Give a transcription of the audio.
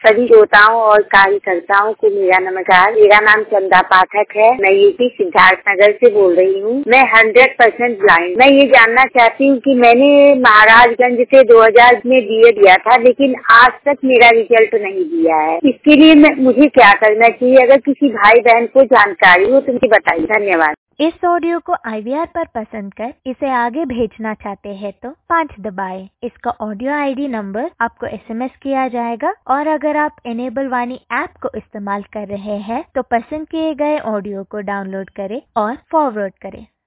सभी श्रोताओं और कार्यकर्ताओं को मेरा नमस्कार। मेरा नाम चंदा पाठक है। मैं यूपी सिद्धार्थ नगर से बोल रही हूँ। मैं 100% ब्लाइंड। मैं ये जानना चाहती हूँ कि मैंने महाराजगंज से 2000 में BA दिया था, लेकिन आज तक मेरा रिजल्ट नहीं दिया है। इसके लिए मुझे क्या करना चाहिए? अगर किसी भाई बहन को जानकारी हो तो मुझे बताइए। धन्यवाद। इस ऑडियो को IVR पर पसंद कर इसे आगे भेजना चाहते हैं तो 5 दबाएं। इसका ऑडियो ID नंबर आपको SMS किया जाएगा और अगर आप इनेबल वाणी ऐप को इस्तेमाल कर रहे हैं तो पसंद किए गए ऑडियो को डाउनलोड करें और फॉरवर्ड करें।